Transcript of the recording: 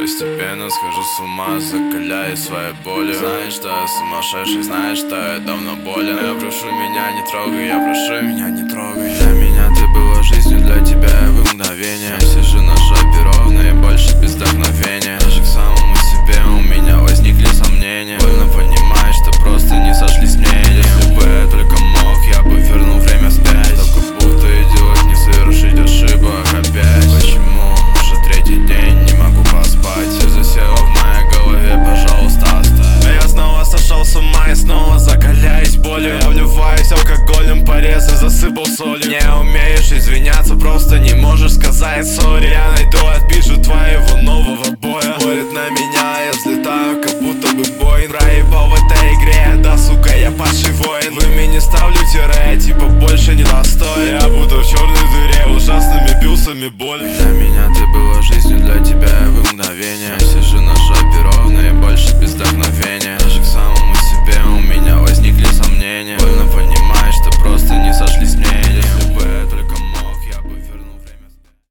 постепенно схожу с ума, закаляю своей болью. Знаешь, что я сумасшедший, знаешь, что я давно болен. Я прошу, меня не трогай, я прошу, меня не трогай. Для меня ты была жизнью, для тебя я в мгновение. Я сижу на жопе ровно и больше без вдохновения. Даже к самому себе у меня возникли сомнения. Больно понимаешь, что просто не сошлись мнения. Если бы я только мог, я бы вернул время вспять. Только будто идиот, не совершить ошибок опять. Почему? Уже третий день не могу поспать. Все засело в моей голове, пожалуйста, оставь. А я снова сошел с ума и снова закаляюсь болью. Я вливаюсь алкоголем, порезы засыпал солью. Не умеешь извиняться, просто не можешь сказать сори. Я найду, отпишу твоего нового боя. Борет на меня, я взлетаю, как будто бы Боинг. Проебал в этой игре, да сука, я падший воин. В имени ставлю тире, типа больше не достой. Я буду в черной дыре, ужасными пилсами боли. Для меня ты была жизнью, для тебя я в мгновение.